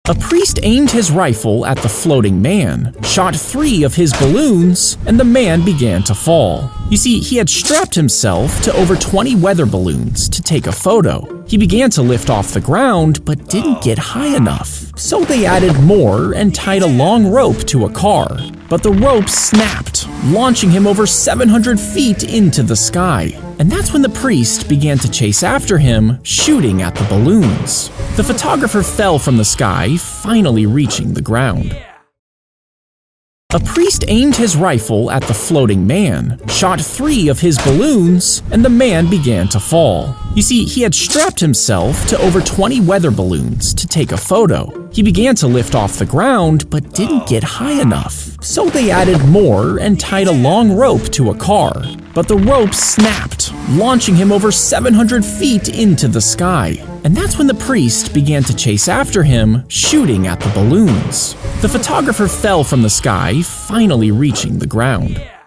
A priest aimed his rifle at the floating man, shot 3 of his balloons, and the man began to fall. You see, he had strapped himself to over 20 weather balloons to take a photo. He began to lift off the ground, but didn't get high enough. So they added more and tied a long rope to a car. But the rope snapped, launching him over 700 feet into the sky. And that's when the priest began to chase after him, shooting at the balloons. The photographer fell from the sky, finally reaching the ground. A priest aimed his rifle at the floating man, shot 3 of his balloons, and the man began to fall. You see, he had strapped himself to over 20 weather balloons to take a photo. He began to lift off the ground, but didn't get high enough. So they added more and tied a long rope to a car. But the rope snapped, launching him over 700 feet into the sky. And that's when the priest began to chase after him, shooting at the balloons. The photographer fell from the sky, finally reaching the ground.